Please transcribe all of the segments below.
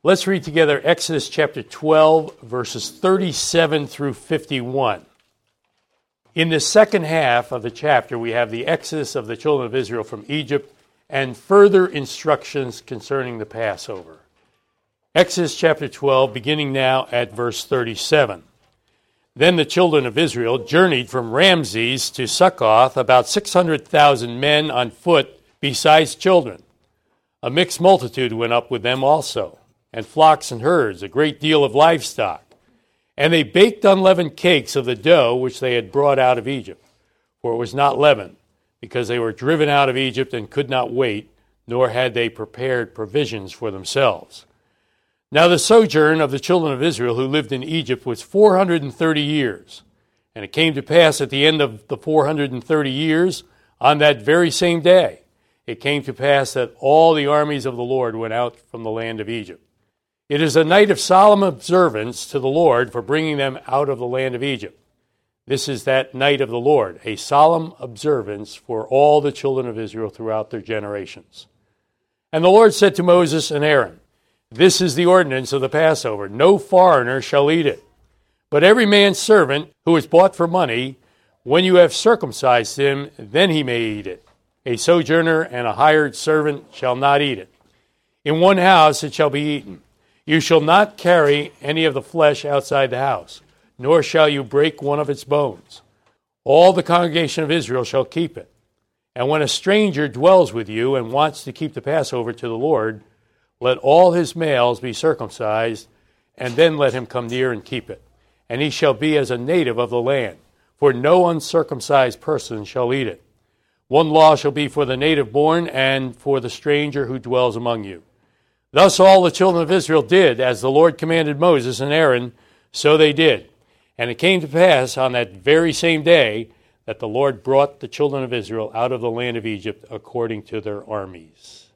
Let's read together Exodus chapter 12, verses 37 through 51. In the second half of the chapter, we have the exodus of the children of Israel from Egypt and further instructions concerning the Passover. Exodus chapter 12, beginning now at verse 37. Then the children of Israel journeyed from Ramses to Succoth, about 600,000 men on foot, besides children. A mixed multitude went up with them also, and flocks and herds, a great deal of livestock. And they baked unleavened cakes of the dough which they had brought out of Egypt, for it was not leavened, because they were driven out of Egypt and could not wait, nor had they prepared provisions for themselves. Now the sojourn of the children of Israel who lived in Egypt was 430 years. And it came to pass at the end of the 430 years, on that very same day, it came to pass that all the armies of the Lord went out from the land of Egypt. It is a night of solemn observance to the Lord for bringing them out of the land of Egypt. This is that night of the Lord, a solemn observance for all the children of Israel throughout their generations. And the Lord said to Moses and Aaron, "This is the ordinance of the Passover. No foreigner shall eat it. But every man's servant who is bought for money, when you have circumcised him, then he may eat it. A sojourner and a hired servant shall not eat it. In one house it shall be eaten. You shall not carry any of the flesh outside the house, nor shall you break one of its bones. All the congregation of Israel shall keep it. And when a stranger dwells with you and wants to keep the Passover to the Lord, let all his males be circumcised, and then let him come near and keep it. And he shall be as a native of the land, for no uncircumcised person shall eat it. One law shall be for the native born and for the stranger who dwells among you." Thus all the children of Israel did, as the Lord commanded Moses and Aaron, so they did. And it came to pass on that very same day that the Lord brought the children of Israel out of the land of Egypt according to their armies.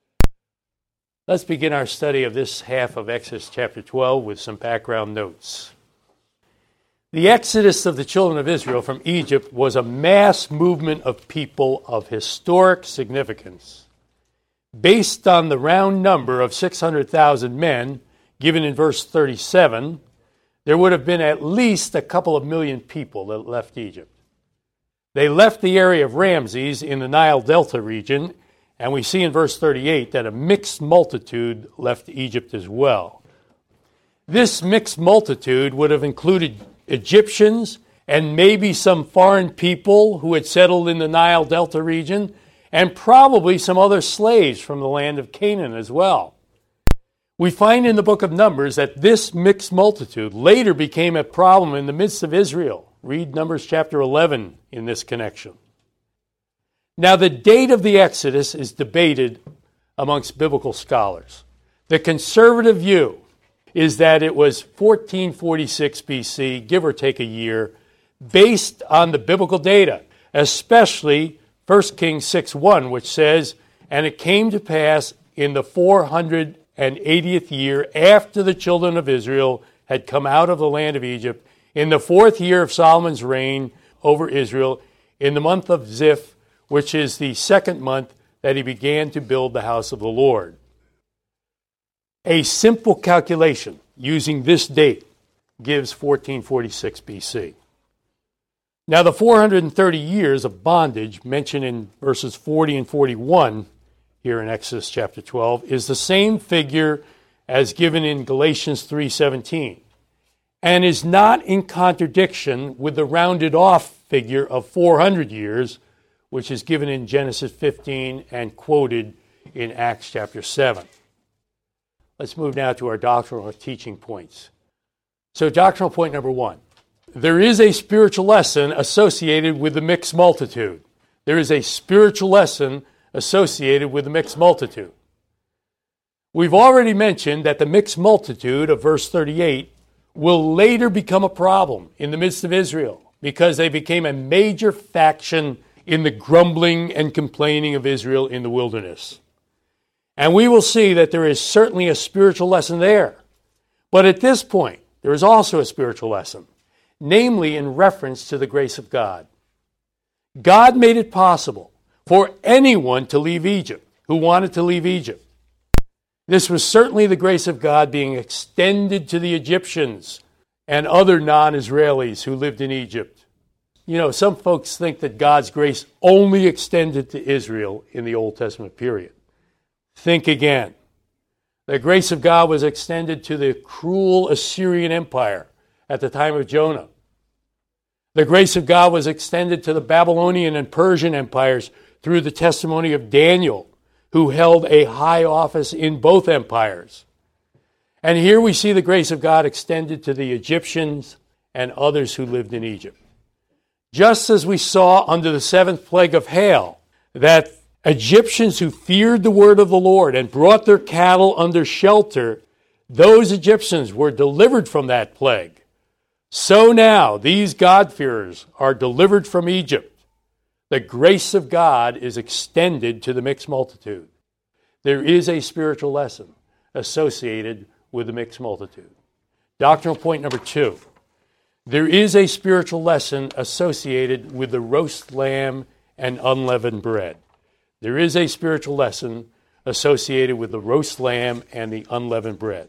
Let's begin our study of this half of Exodus chapter 12 with some background notes. The exodus of the children of Israel from Egypt was a mass movement of people of historic significance. Based on the round number of 600,000 men given in verse 37, there would have been at least a couple of million people that left Egypt. They left the area of Ramses in the Nile Delta region, and we see in verse 38 that a mixed multitude left Egypt as well. This mixed multitude would have included Egyptians and maybe some foreign people who had settled in the Nile Delta region, and probably some other slaves from the land of Canaan as well. We find in the book of Numbers that this mixed multitude later became a problem in the midst of Israel. Read Numbers chapter 11 in this connection. Now, the date of the Exodus is debated amongst biblical scholars. The conservative view is that it was 1446 BC, give or take a year, based on the biblical data, especially 1 Kings 6:1, which says, "And it came to pass in the 480th year after the children of Israel had come out of the land of Egypt, in the 4th year of Solomon's reign over Israel, in the month of Ziph, which is the 2nd month, that he began to build the house of the Lord." A simple calculation using this date gives 1446 BC. Now, the 430 years of bondage mentioned in verses 40 and 41 here in Exodus chapter 12 is the same figure as given in Galatians 3:17 and is not in contradiction with the rounded off figure of 400 years, which is given in Genesis 15 and quoted in Acts chapter 7. Let's move now to our doctrinal teaching points. So, doctrinal point number 1. There is a spiritual lesson associated with the mixed multitude. There is a spiritual lesson associated with the mixed multitude. We've already mentioned that the mixed multitude of verse 38 will later become a problem in the midst of Israel because they became a major faction in the grumbling and complaining of Israel in the wilderness. And we will see that there is certainly a spiritual lesson there. But at this point, there is also a spiritual lesson, namely in reference to the grace of God. God made it possible for anyone to leave Egypt who wanted to leave Egypt. This was certainly the grace of God being extended to the Egyptians and other non-Israelis who lived in Egypt. You know, some folks think that God's grace only extended to Israel in the Old Testament period. Think again. The grace of God was extended to the cruel Assyrian Empire at the time of Jonah. The grace of God was extended to the Babylonian and Persian empires through the testimony of Daniel, who held a high office in both empires. And here we see the grace of God extended to the Egyptians and others who lived in Egypt. Just as we saw under the seventh plague of hail, that Egyptians who feared the word of the Lord and brought their cattle under shelter, those Egyptians were delivered from that plague. So now these God-fearers are delivered from Egypt. The grace of God is extended to the mixed multitude. There is a spiritual lesson associated with the mixed multitude. Doctrinal point number 2. There is a spiritual lesson associated with the roast lamb and unleavened bread. There is a spiritual lesson associated with the roast lamb and the unleavened bread.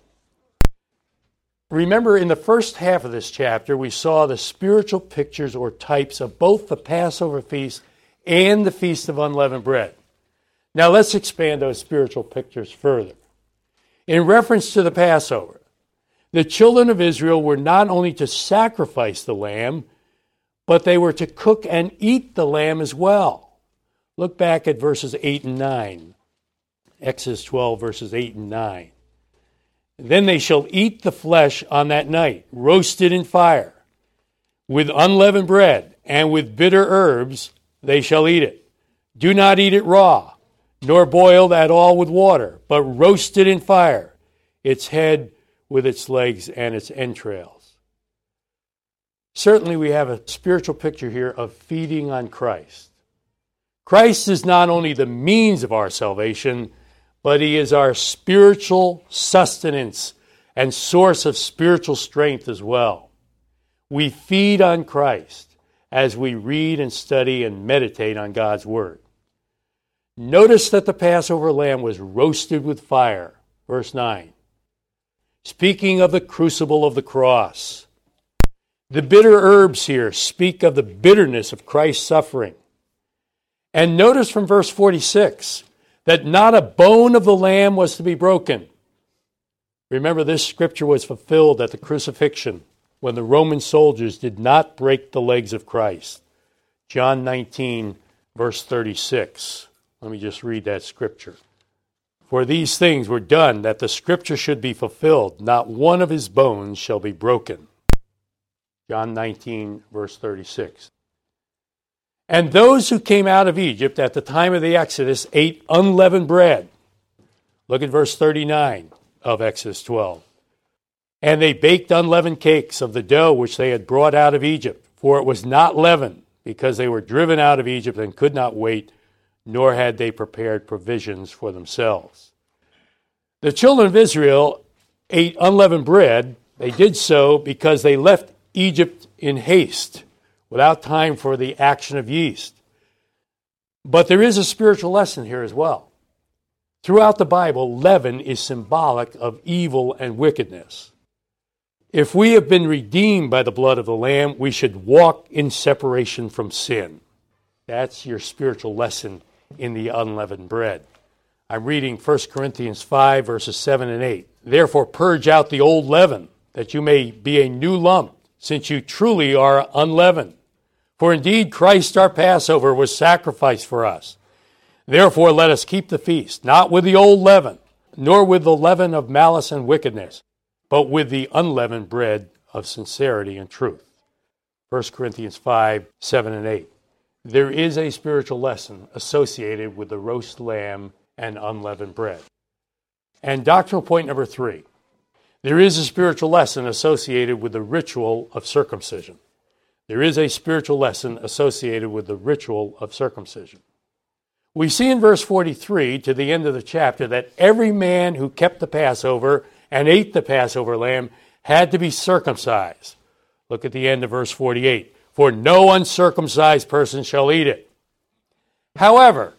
Remember, in the first half of this chapter, we saw the spiritual pictures or types of both the Passover feast and the Feast of Unleavened Bread. Now let's expand those spiritual pictures further. In reference to the Passover, the children of Israel were not only to sacrifice the lamb, but they were to cook and eat the lamb as well. Look back at verses 8 and 9. Exodus 12, verses 8 and 9. Then they shall eat the flesh on that night, roasted in fire. With unleavened bread and with bitter herbs they shall eat it. Do not eat it raw, nor boiled at all with water, but roasted in fire, its head with its legs and its entrails. Certainly we have a spiritual picture here of feeding on Christ. Christ is not only the means of our salvation, but he is our spiritual sustenance and source of spiritual strength as well. We feed on Christ as we read and study and meditate on God's Word. Notice that the Passover lamb was roasted with fire, verse 9. Speaking of the crucible of the cross. The bitter herbs here speak of the bitterness of Christ's suffering. And notice from verse 46 that not a bone of the lamb was to be broken. Remember, this scripture was fulfilled at the crucifixion when the Roman soldiers did not break the legs of Christ. John 19, verse 36. Let me just read that scripture. For these things were done that the scripture should be fulfilled. Not one of his bones shall be broken. John 19, verse 36. And those who came out of Egypt at the time of the Exodus ate unleavened bread. Look at verse 39 of Exodus 12. And they baked unleavened cakes of the dough which they had brought out of Egypt, for it was not leavened, because they were driven out of Egypt and could not wait, nor had they prepared provisions for themselves. The children of Israel ate unleavened bread. They did so because they left Egypt in haste, without time for the action of yeast. But there is a spiritual lesson here as well. Throughout the Bible, leaven is symbolic of evil and wickedness. If we have been redeemed by the blood of the Lamb, we should walk in separation from sin. That's your spiritual lesson in the unleavened bread. I'm reading 1 Corinthians 5, verses 7 and 8. Therefore purge out the old leaven, that you may be a new lump, since you truly are unleavened. For indeed Christ our Passover was sacrificed for us. Therefore let us keep the feast, not with the old leaven, nor with the leaven of malice and wickedness, but with the unleavened bread of sincerity and truth. 1 Corinthians 5, 7 and 8. There is a spiritual lesson associated with the roast lamb and unleavened bread. And doctrinal point number 3. There is a spiritual lesson associated with the ritual of circumcision. There is a spiritual lesson associated with the ritual of circumcision. We see in verse 43 to the end of the chapter that every man who kept the Passover and ate the Passover lamb had to be circumcised. Look at the end of verse 48. For no uncircumcised person shall eat it. However,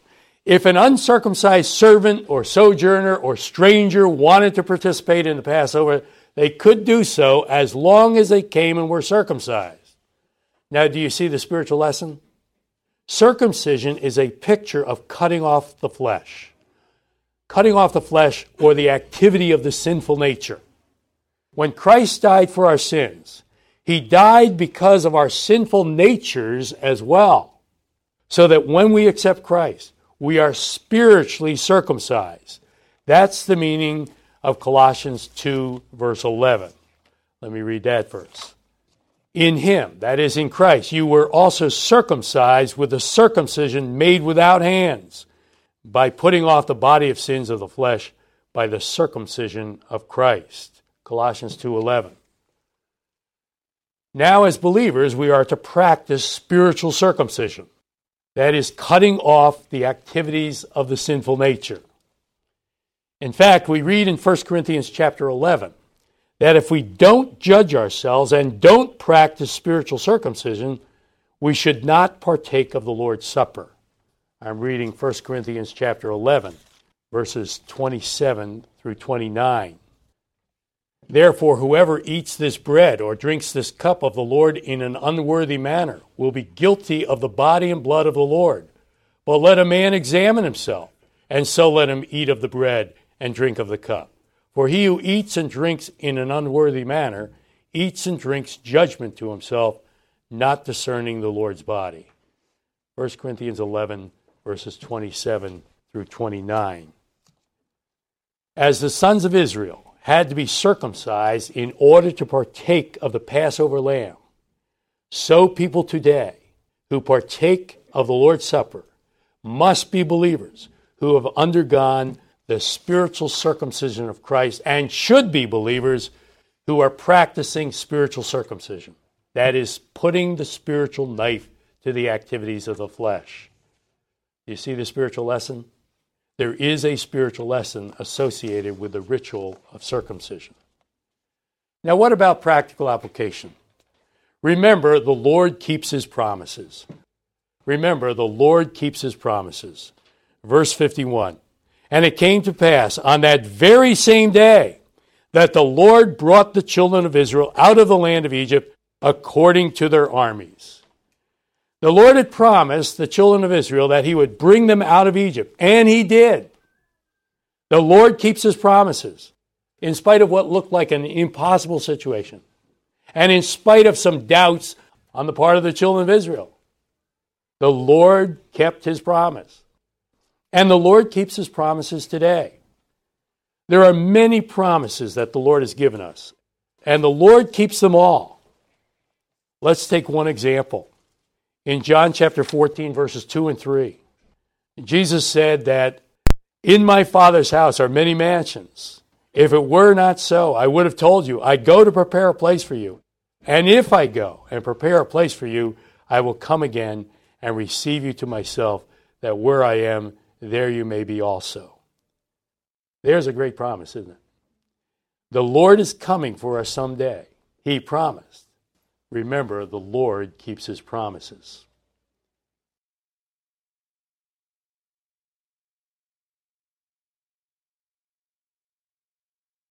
If an uncircumcised servant or sojourner or stranger wanted to participate in the Passover, they could do so as long as they came and were circumcised. Now, do you see the spiritual lesson? Circumcision is a picture of cutting off the flesh. Cutting off the flesh, or the activity of the sinful nature. When Christ died for our sins, he died because of our sinful natures as well. So that when we accept Christ, we are spiritually circumcised. That's the meaning of Colossians 2, verse 11. Let me read that verse. In him, that is in Christ, you were also circumcised with a circumcision made without hands, by putting off the body of sins of the flesh by the circumcision of Christ. Colossians 2:11. Now, as believers, we are to practice spiritual circumcision. That is, cutting off the activities of the sinful nature. In fact, we read in 1 Corinthians chapter 11 that if we don't judge ourselves and don't practice spiritual circumcision, we should not partake of the Lord's Supper. I'm reading 1 Corinthians chapter 11, verses 27 through 29. Therefore, whoever eats this bread or drinks this cup of the Lord in an unworthy manner will be guilty of the body and blood of the Lord. But let a man examine himself, and so let him eat of the bread and drink of the cup. For he who eats and drinks in an unworthy manner eats and drinks judgment to himself, not discerning the Lord's body. 1 Corinthians 11, verses 27 through 29. As the sons of Israel had to be circumcised in order to partake of the Passover lamb, so people today who partake of the Lord's Supper must be believers who have undergone the spiritual circumcision of Christ, and should be believers who are practicing spiritual circumcision. That is, putting the spiritual knife to the activities of the flesh. You see the spiritual lesson? There is a spiritual lesson associated with the ritual of circumcision. Now, what about practical application? Remember, the Lord keeps his promises. Remember, the Lord keeps his promises. Verse 51. And it came to pass on that very same day that the Lord brought the children of Israel out of the land of Egypt according to their armies. The Lord had promised the children of Israel that he would bring them out of Egypt, and he did. The Lord keeps his promises, in spite of what looked like an impossible situation, and in spite of some doubts on the part of the children of Israel. The Lord kept his promise. And the Lord keeps his promises today. There are many promises that the Lord has given us, and the Lord keeps them all. Let's take one example. In John chapter 14, verses 2 and 3, Jesus said that, in my Father's house are many mansions. If it were not so, I would have told you, I go to prepare a place for you. And if I go and prepare a place for you, I will come again and receive you to myself, that where I am, there you may be also. There's a great promise, isn't it? The Lord is coming for us someday. He promised. Remember, the Lord keeps his promises.